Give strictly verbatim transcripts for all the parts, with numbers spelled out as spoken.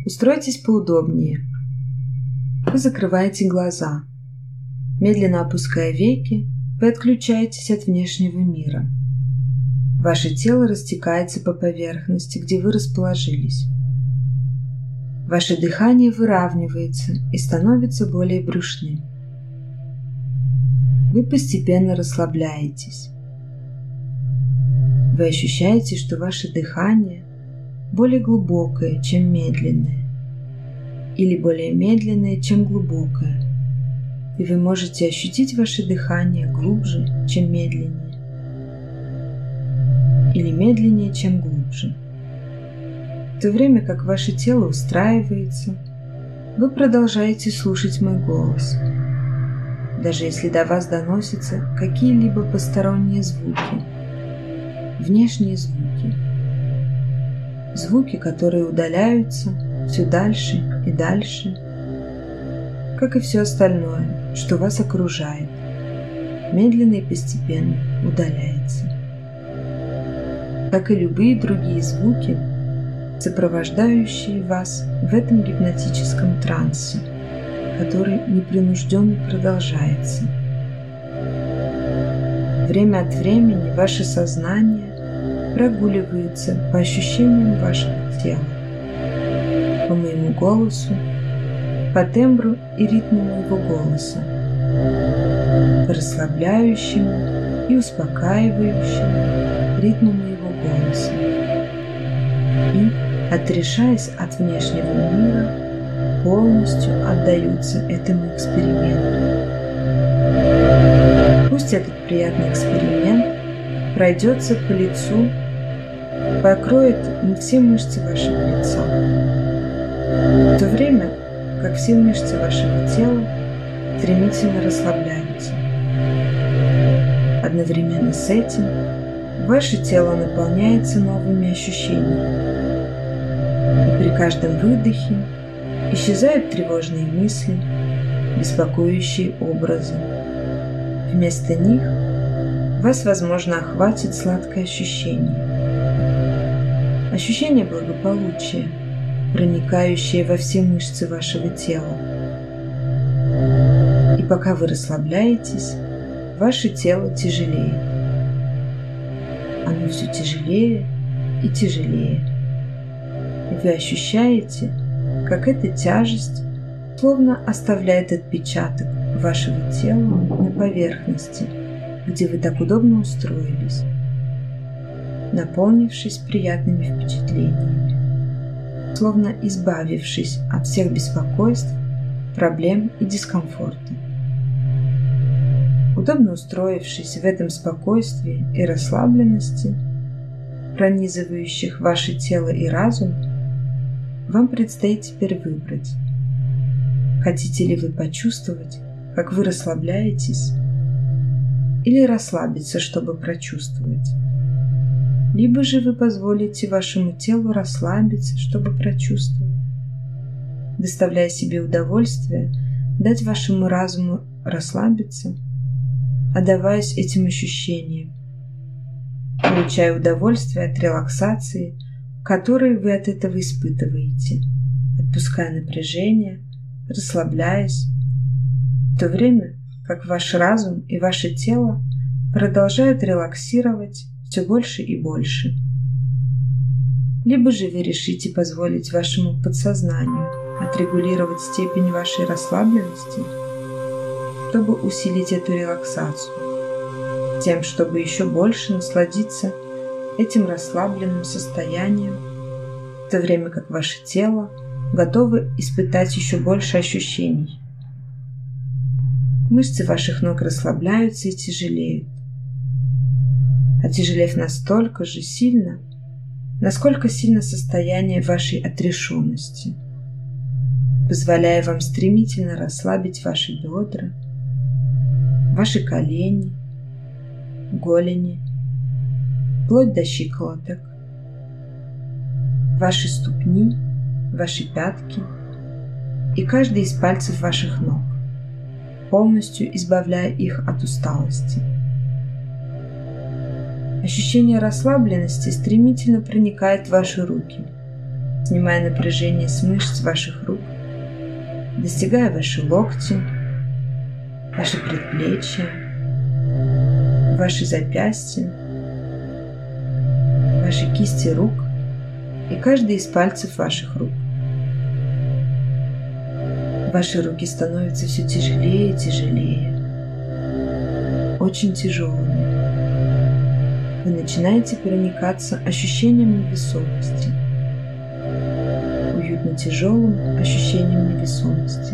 Устройтесь поудобнее. Вы закрываете глаза. Медленно опуская веки, вы отключаетесь от внешнего мира. Ваше тело растекается по поверхности, где вы расположились. Ваше дыхание выравнивается и становится более брюшным. Вы постепенно расслабляетесь. Вы ощущаете, что ваше дыхание более глубокое, чем медленное, или более медленное, чем глубокое, и вы можете ощутить ваше дыхание глубже, чем медленнее, или медленнее, чем глубже. В то время как ваше тело устраивается, вы продолжаете слушать мой голос, даже если до вас доносятся какие-либо посторонние звуки, внешние звуки, звуки, которые удаляются все дальше и дальше, как и все остальное, что вас окружает, медленно и постепенно удаляется. Как и любые другие звуки, сопровождающие вас в этом гипнотическом трансе, который непринужденно продолжается. Время от времени ваше сознание прогуливается по ощущениям вашего тела, по моему голосу, по тембру и ритму моего голоса, по расслабляющему и успокаивающему ритму моего голоса. И, отрешаясь от внешнего мира, полностью отдаются этому эксперименту. Пусть этот приятный эксперимент пройдется по лицу, покроет все мышцы вашего лица, в то время как все мышцы вашего тела стремительно расслабляются. Одновременно с этим ваше тело наполняется новыми ощущениями, и при каждом выдохе исчезают тревожные мысли, беспокоящие образы. Вместо них вас, возможно, охватит сладкое ощущение. Ощущение благополучия, проникающее во все мышцы вашего тела. И пока вы расслабляетесь, ваше тело тяжелеет. Оно все тяжелее и тяжелее. И вы ощущаете, как эта тяжесть словно оставляет отпечаток вашего тела на поверхности, где вы так удобно устроились, наполнившись приятными впечатлениями, словно избавившись от всех беспокойств, проблем и дискомфорта. Удобно устроившись в этом спокойствии и расслабленности, пронизывающих ваше тело и разум, вам предстоит теперь выбрать, хотите ли вы почувствовать, как вы расслабляетесь, или расслабиться, чтобы прочувствовать. Либо же вы позволите вашему телу расслабиться, чтобы прочувствовать, доставляя себе удовольствие, дать вашему разуму расслабиться, отдаваясь этим ощущениям, получая удовольствие от релаксации, которую вы от этого испытываете, отпуская напряжение, расслабляясь, в то время как ваш разум и ваше тело продолжают релаксировать все больше и больше. Либо же вы решите позволить вашему подсознанию отрегулировать степень вашей расслабленности, чтобы усилить эту релаксацию, тем, чтобы еще больше насладиться этим расслабленным состоянием, в то время как ваше тело готово испытать еще больше ощущений. Мышцы ваших ног расслабляются и тяжелеют, отяжелев настолько же сильно, насколько сильно состояние вашей отрешенности, позволяя вам стремительно расслабить ваши бедра, ваши колени, голени, вплоть до щиколоток, ваши ступни, ваши пятки и каждый из пальцев ваших ног, полностью избавляя их от усталости. Ощущение расслабленности стремительно проникает в ваши руки, снимая напряжение с мышц ваших рук, достигая ваши локти, ваши предплечья, ваши запястья, ваши кисти рук и каждый из пальцев ваших рук. Ваши руки становятся все тяжелее и тяжелее, очень тяжелыми. Вы начинаете проникаться ощущением невесомости, уютно тяжелым ощущением невесомости.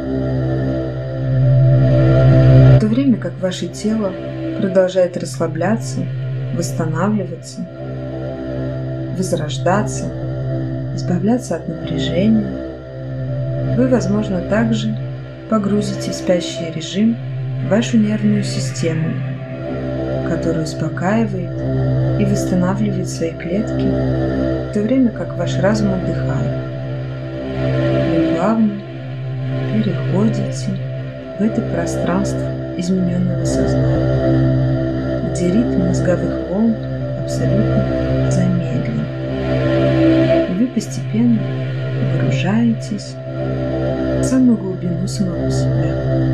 В то время как ваше тело продолжает расслабляться, восстанавливаться, возрождаться, избавляться от напряжения, вы, возможно, также погрузите в спящий режим вашу нервную систему, которая успокаивает и восстанавливает свои клетки, в то время как ваш разум отдыхает. Вы плавно переходите в это пространство измененного сознания, где ритм мозговых волн абсолютно замедлен. И вы постепенно погружаетесь в самую глубину самого себя,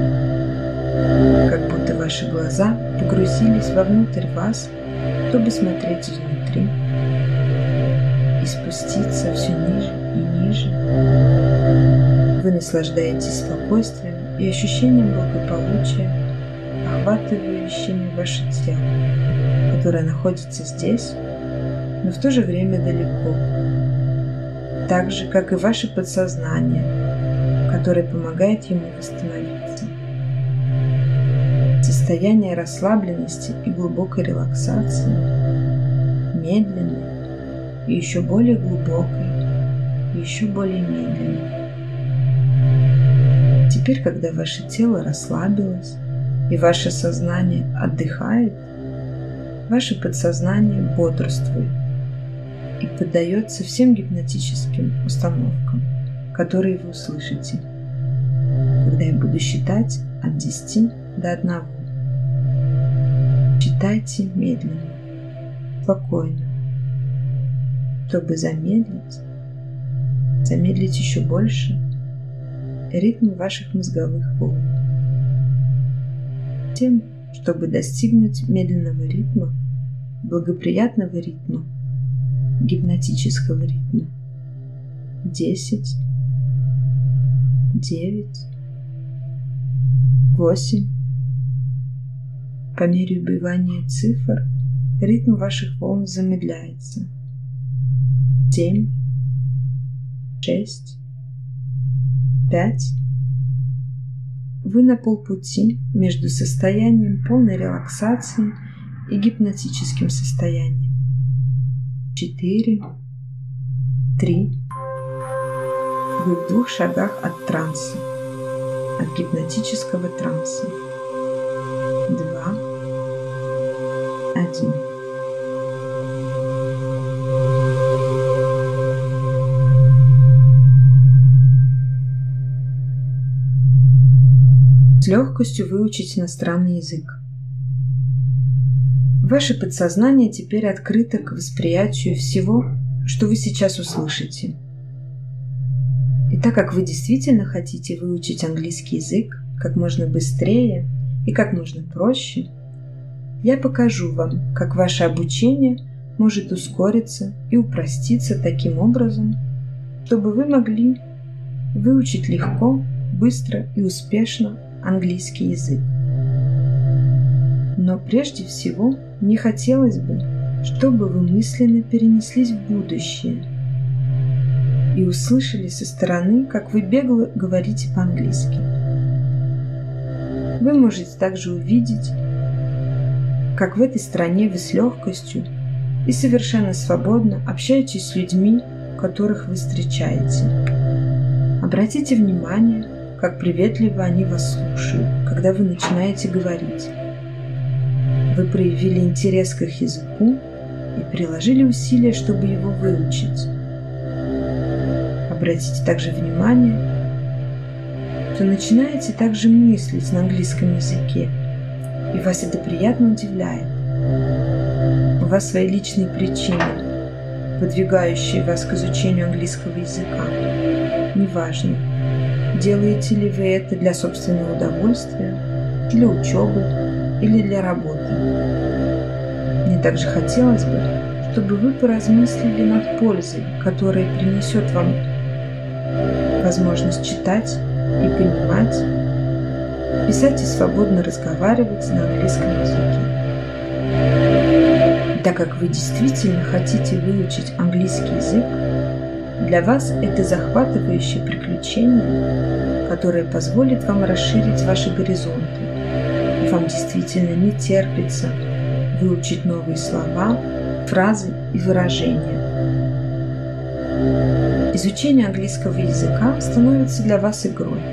как будто ваши глаза погрузились вовнутрь вас, чтобы смотреть изнутри и спуститься все ниже и ниже. Вы наслаждаетесь спокойствием и ощущением благополучия, охватывающими ваше тело, которое находится здесь, но в то же время далеко, так же, как и ваше подсознание, которое помогает ему восстановиться. Состояние расслабленности и глубокой релаксации, медленной и еще более глубокой, и еще более медленной. Теперь, когда ваше тело расслабилось и ваше сознание отдыхает, ваше подсознание бодрствует и поддается всем гипнотическим установкам, которые вы услышите, когда я буду считать от десяти до одного. Считайте медленно, спокойно, чтобы замедлить, замедлить еще больше ритм ваших мозговых волн. Тем, чтобы достигнуть медленного ритма, благоприятного ритма, гипнотического ритма. Десять, девять, восемь. По мере убывания цифр ритм ваших волн замедляется. Семь, шесть, пять. Вы на полпути между состоянием полной релаксации и гипнотическим состоянием. Четыре, три. Вы в двух шагах от транса, от гипнотического транса. Два, один. С легкостью выучить иностранный язык. Ваше подсознание теперь открыто к восприятию всего, что вы сейчас услышите. И так как вы действительно хотите выучить английский язык как можно быстрее и как можно проще, я покажу вам, как ваше обучение может ускориться и упроститься таким образом, чтобы вы могли выучить легко, быстро и успешно английский язык. Но прежде всего мне хотелось бы, чтобы вы мысленно перенеслись в будущее и услышали со стороны, как вы бегло говорите по-английски. Вы можете также увидеть, как в этой стране вы с легкостью и совершенно свободно общаетесь с людьми, которых вы встречаете. Обратите внимание, как приветливо они вас слушают, когда вы начинаете говорить. Вы проявили интерес к их языку и приложили усилия, чтобы его выучить. Обратите также внимание, что начинаете также мыслить на английском языке, и вас это приятно удивляет. У вас свои личные причины, подвигающие вас к изучению английского языка. Неважно, делаете ли вы это для собственного удовольствия, для учебы или для работы. Мне также хотелось бы, чтобы вы поразмыслили над пользой, которая принесет вам возможность читать и понимать, писать и свободно разговаривать на английском языке. Так как вы действительно хотите выучить английский язык, для вас это захватывающее приключение, которое позволит вам расширить ваши горизонты, и вам действительно не терпится выучить новые слова, фразы и выражения. Изучение английского языка становится для вас игрой.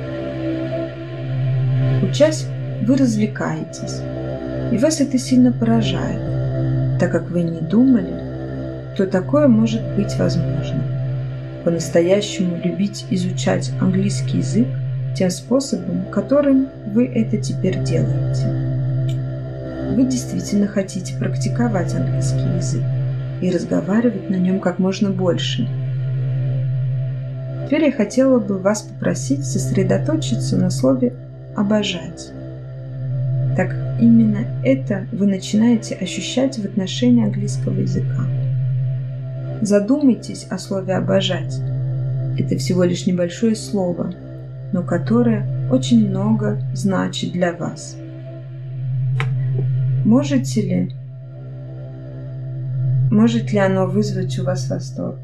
Учась, вы развлекаетесь, и вас это сильно поражает, так как вы не думали, что такое может быть возможно. По-настоящему любить изучать английский язык тем способом, которым вы это теперь делаете. Вы действительно хотите практиковать английский язык и разговаривать на нем как можно больше. Теперь я хотела бы вас попросить сосредоточиться на слове «обожать». Так именно это вы начинаете ощущать в отношении английского языка. Задумайтесь о слове «обожать». Это всего лишь небольшое слово, но которое очень много значит для вас. Можете ли, может ли оно вызвать у вас восторг?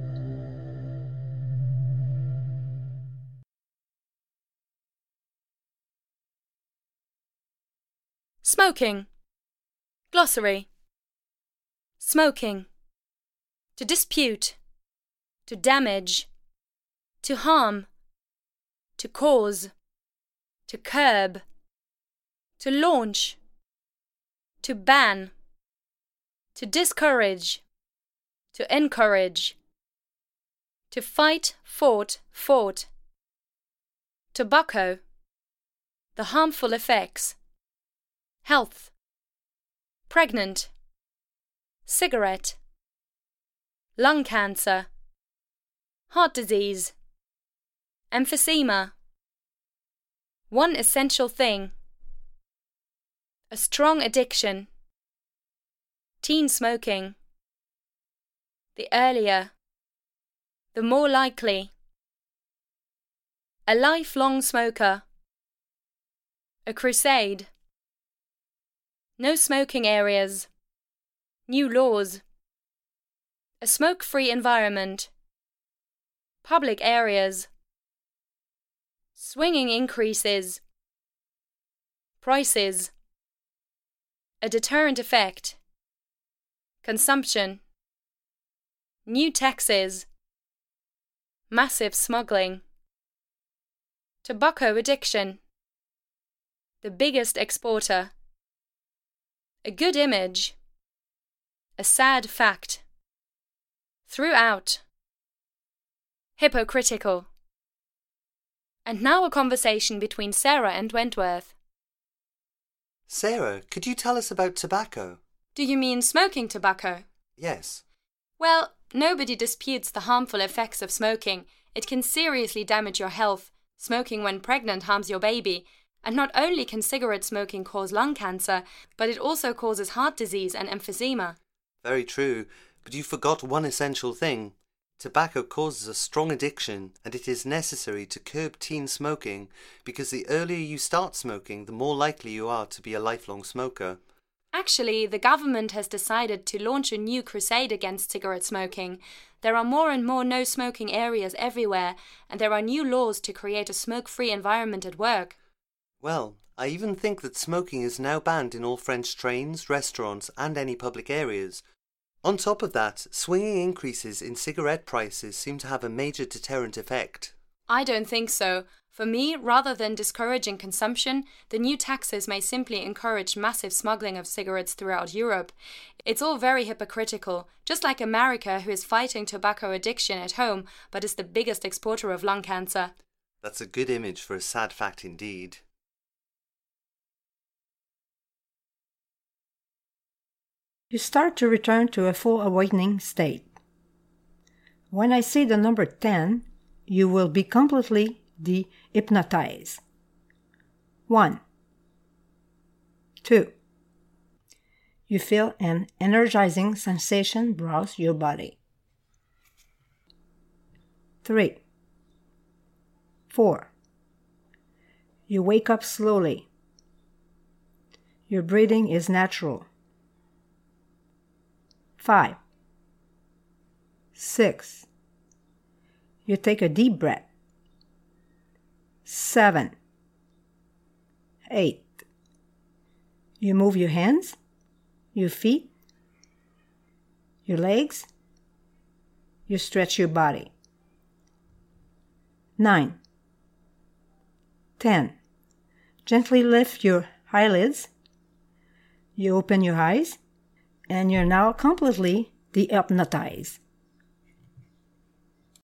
Smoking. Glossary. Smoking. To dispute. To damage. To harm. To cause. To curb. To launch. To ban. To discourage. To encourage. To fight, fought, fought. Tobacco. The harmful effects. Health. Pregnant. Cigarette. Lung cancer. Heart disease. Emphysema. One essential thing. A strong addiction. Teen smoking. The earlier. The more likely. A lifelong smoker. A crusade. No smoking areas. New laws. A smoke-free environment. Public areas. Swinging increases. Prices. A deterrent effect. Consumption. New taxes. Massive smuggling. Tobacco addiction. The biggest exporter. A good image. A sad fact. Throughout. Hypocritical. And now a conversation between Sarah and Wentworth. Sarah, could you tell us about tobacco? Do you mean smoking tobacco? Yes. Well, nobody disputes the harmful effects of smoking. It can seriously damage your health. Smoking when pregnant harms your baby. And not only can cigarette smoking cause lung cancer, but it also causes heart disease and emphysema. Very true, but you forgot one essential thing. Tobacco causes a strong addiction, and it is necessary to curb teen smoking because the earlier you start smoking, the more likely you are to be a lifelong smoker. Actually, the government has decided to launch a new crusade against cigarette smoking. There are more and more no-smoking areas everywhere, and there are new laws to create a smoke-free environment at work. Well, I even think that smoking is now banned in all French trains, restaurants, and any public areas. On top of that, swinging increases in cigarette prices seem to have a major deterrent effect. I don't think so. For me, rather than discouraging consumption, the new taxes may simply encourage massive smuggling of cigarettes throughout Europe. It's all very hypocritical, just like America, who is fighting tobacco addiction at home, but is the biggest exporter of lung cancer. That's a good image for a sad fact indeed. You start to return to a full awakening state. When I say the number ten, you will be completely de-hypnotized. One. Two. You feel an energizing sensation browse your body. Three. Four. You wake up slowly. Your breathing is natural. Five. Six. You take a deep breath. Seven. Eight. You move your hands, your feet, your legs. You stretch your body. Nine. Ten. Gently lift your eyelids. You open your eyes, and you're now completely de-hypnotized.